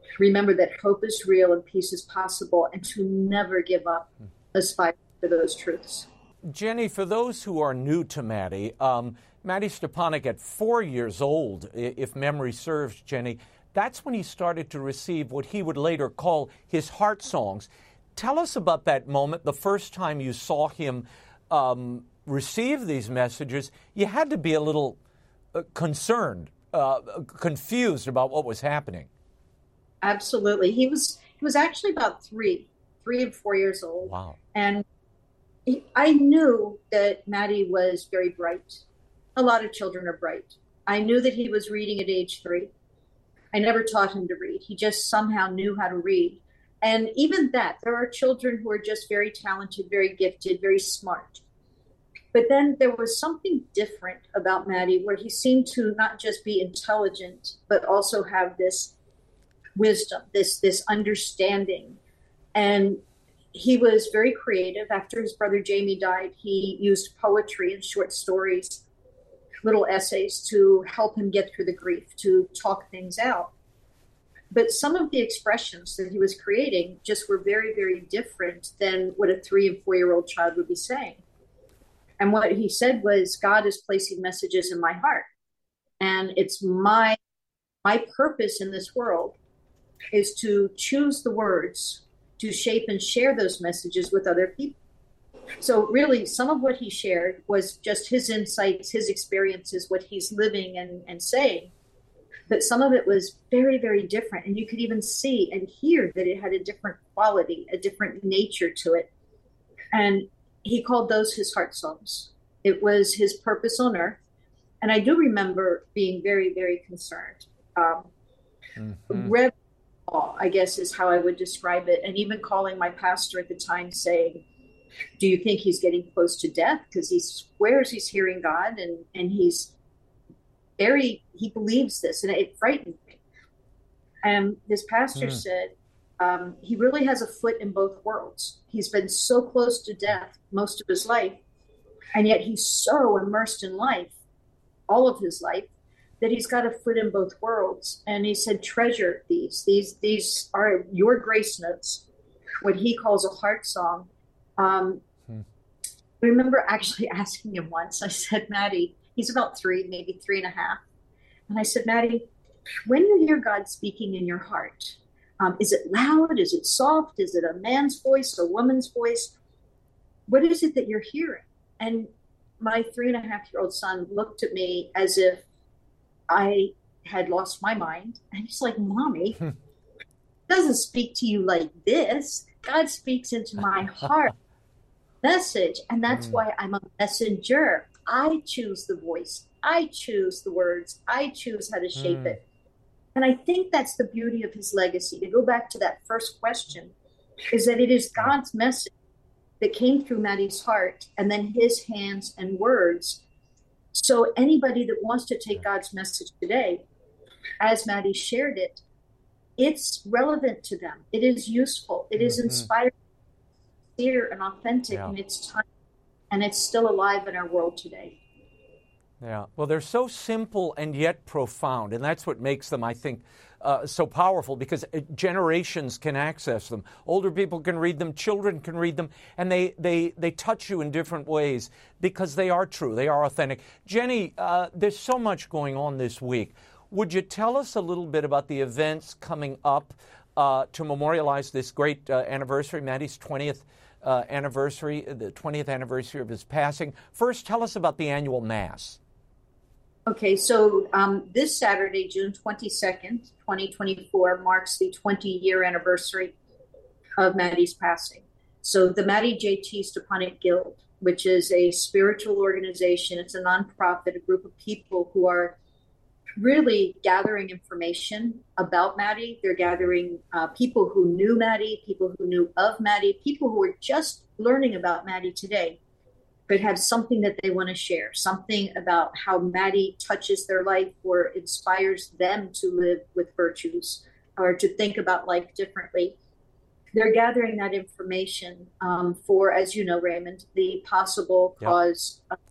remember that hope is real and peace is possible, and to never give up aspiring for those truths. Jenny, for those who are new to Maddie, um, Maddie Stepanek at four years old, if memory serves, Jenny, that's when he started to receive what he would later call his heart songs. Tell us about that moment, the first time you saw him um, receive these messages. You had to be a little uh, concerned, uh, confused about what was happening. Absolutely. He was he was actually about three, three and four years old. Wow. And he, I knew that Maddie was very bright. A lot of children are bright. I knew that he was reading at age three. I never taught him to read. He just somehow knew how to read. And even that, there are children who are just very talented, very gifted, very smart. But then there was something different about Maddie, where he seemed to not just be intelligent, but also have this wisdom, this this understanding. And he was very creative. After his brother Jamie died, he used poetry and short stories, little essays, to help him get through the grief, to talk things out. But some of the expressions that he was creating just were very, very different than what a three and four-year-old child would be saying. And what he said was, God is placing messages in my heart. And it's my my purpose in this world is to choose the words to shape and share those messages with other people. So really, some of what he shared was just his insights, his experiences, what he's living and, and saying. But some of it was very, very different. And you could even see and hear that it had a different quality, a different nature to it. And he called those his heart songs. It was his purpose on earth. And I do remember being very, very concerned. Um, mm-hmm. Rev- I guess is how I would describe it. And even calling my pastor at the time saying, do you think he's getting close to death? Because he swears he's hearing God, and, and he's very, he believes this, and it frightened me. And this pastor mm. said, um, he really has a foot in both worlds. He's been so close to death most of his life, and yet he's so immersed in life, all of his life, that he's got a foot in both worlds. And he said, treasure these. These these are your grace notes, what he calls a heart song. Um, hmm. I remember actually asking him once, I said, Maddie, he's about three, maybe three and a half. And I said, Maddie, when you hear God speaking in your heart, um, is it loud? Is it soft? Is it a man's voice, a woman's voice? What is it that you're hearing? And my three and a half year old son looked at me as if I had lost my mind. And he's like, Mommy, it doesn't speak to you like this. God speaks into my heart message. And that's mm. why I'm a messenger. I choose the voice. I choose the words. I choose how to shape mm. it. And I think that's the beauty of his legacy. To go back to that first question, is that it is God's message that came through Maddie's heart, and then his hands and words. So anybody that wants to take God's message today, as Maddie shared it, it's relevant to them. It is useful. It is mm-hmm. inspiring, sincere, and authentic yeah. in its time. And it's still alive in our world today. Yeah. Well, they're so simple and yet profound. And that's what makes them, I think, uh, so powerful, because generations can access them. Older people can read them. Children can read them. And they, they, they touch you in different ways because they are true. They are authentic. Jenny, uh, there's so much going on this week. Would you tell us a little bit about the events coming up uh, to memorialize this great uh, anniversary, Maddie's twentieth uh, anniversary, the twentieth anniversary of his passing? First, tell us about the annual Mass. Okay, so um, this Saturday, June twenty-second, twenty twenty-four, marks the twenty-year anniversary of Maddie's passing. So the Maddie J T Stepanek Guild, which is a spiritual organization, it's a nonprofit, a group of people who are really gathering information about Maddie. They're gathering uh, people who knew Maddie, people who knew of Maddie, people who are just learning about Maddie today, but have something that they want to share, something about how Maddie touches their life or inspires them to live with virtues or to think about life differently. They're gathering that information um, for, as you know, Raymond, the possible yep. cause of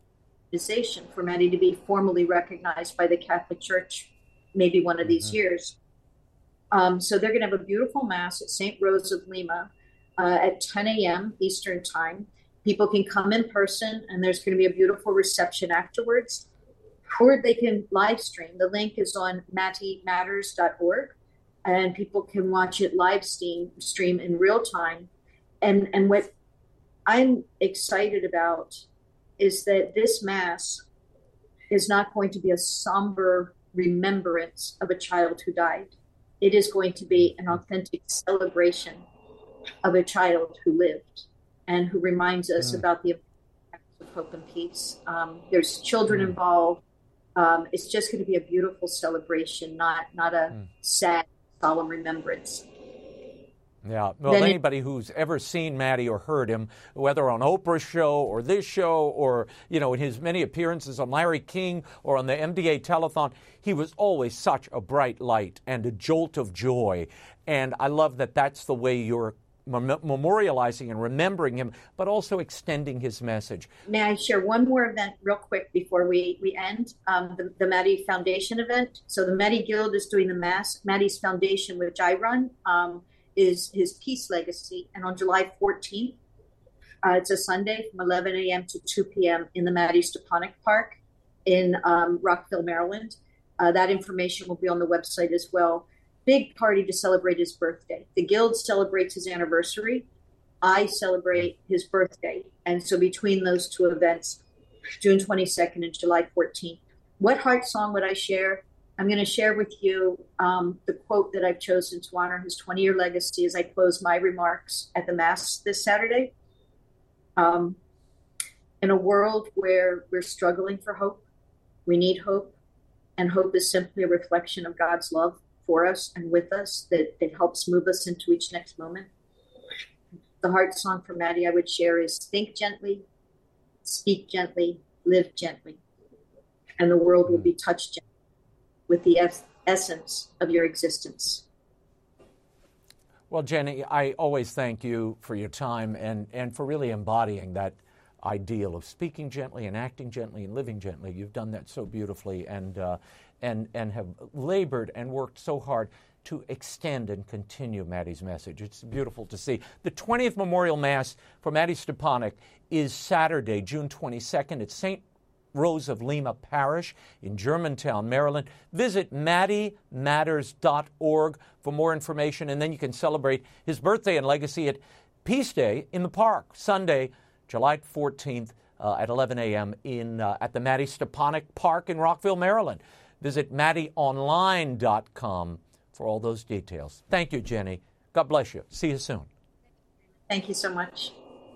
for Maddie to be formally recognized by the Catholic Church maybe one of these mm-hmm. years. Um, so they're going to have a beautiful Mass at Saint Rose of Lima uh, at ten a.m. Eastern Time. People can come in person, and there's going to be a beautiful reception afterwards, or they can live stream. The link is on matty matters dot org, and people can watch it live stream, stream in real time. And, and what I'm excited about is that this Mass is not going to be a somber remembrance of a child who died. It is going to be an authentic celebration of a child who lived and who reminds us mm. about the importance of hope and peace. Um, there's children mm. involved. Um, it's just going to be a beautiful celebration, not not a mm. sad, solemn remembrance. Yeah, well, then anybody it, who's ever seen Matty or heard him, whether on Oprah's show or this show or, you know, in his many appearances on Larry King or on the M D A telethon, he was always such a bright light and a jolt of joy. And I love that that's the way you're mem- memorializing and remembering him, but also extending his message. May I share one more event real quick before we, we end? Um, the, the Matty Foundation event. So the Matty Guild is doing the Mass. Matty's Foundation, which I run, um, is his Peace Legacy. And on July fourteenth, uh, it's a Sunday from eleven a.m. to two p.m. in the Matty Stepanek Park in um, Rockville, Maryland. Uh, that information will be on the website as well. Big party to celebrate his birthday. The Guild celebrates his anniversary. I celebrate his birthday. And so between those two events, June twenty-second and July fourteenth, what heart song would I share? I'm going to share with you um, the quote that I've chosen to honor his twenty-year legacy as I close my remarks at the Mass this Saturday. Um, in a world where we're struggling for hope, we need hope, and hope is simply a reflection of God's love for us and with us that, that helps move us into each next moment. The heart song for Matty I would share is think gently, speak gently, live gently, and the world will be touched gently with the es- essence of your existence. Well, Jenny, I always thank you for your time and, and for really embodying that ideal of speaking gently and acting gently and living gently. You've done that so beautifully and uh, and and have labored and worked so hard to extend and continue Matty's message. It's beautiful to see. The twentieth Memorial Mass for Matty Stepanek is Saturday, June twenty-second at Saint Rose of Lima Parish in Germantown, Maryland. Visit matty matters dot org for more information, and then you can celebrate his birthday and legacy at Peace Day in the park, Sunday, July fourteenth uh, at eleven a.m. in uh, at the Matty Stepanek Park in Rockville, Maryland. Visit matty online dot com for all those details. Thank you, Jenny. God bless you. See you soon. Thank you so much.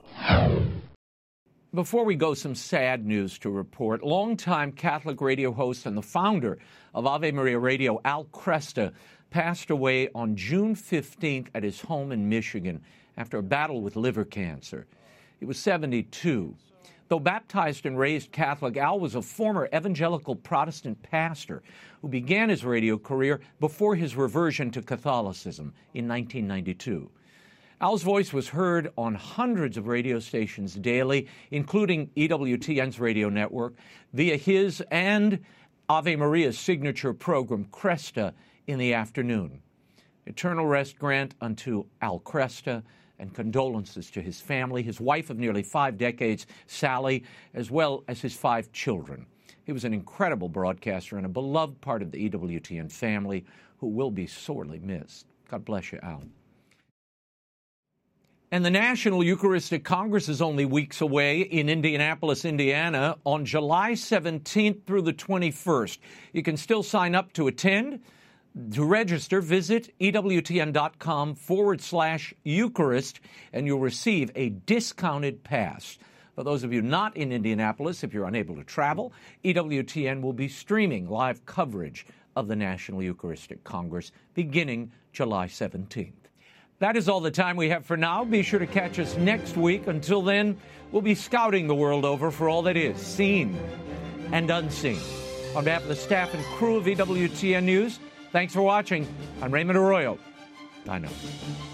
Before we go, some sad news to report. Longtime Catholic radio host and the founder of Ave Maria Radio, Al Kresta, passed away on June fifteenth at his home in Michigan after a battle with liver cancer. He was seventy-two. Though baptized and raised Catholic, Al was a former evangelical Protestant pastor who began his radio career before his reversion to Catholicism in nineteen ninety-two. Al's voice was heard on hundreds of radio stations daily, including E W T N's radio network, via his and Ave Maria's signature program, Kresta, in the afternoon. Eternal rest grant unto Al Kresta, and condolences to his family, his wife of nearly five decades, Sally, as well as his five children. He was an incredible broadcaster and a beloved part of the E W T N family who will be sorely missed. God bless you, Al. And the National Eucharistic Congress is only weeks away in Indianapolis, Indiana, on July seventeenth through the twenty-first. You can still sign up to attend. To register, visit ewtn.com forward slash Eucharist, and you'll receive a discounted pass. For those of you not in Indianapolis, if you're unable to travel, E W T N will be streaming live coverage of the National Eucharistic Congress beginning July seventeenth. That is all the time we have for now. Be sure to catch us next week. Until then, we'll be scouting the world over for all that is seen and unseen. On behalf of the staff and crew of E W T N News, thanks for watching. I'm Raymond Arroyo. I know.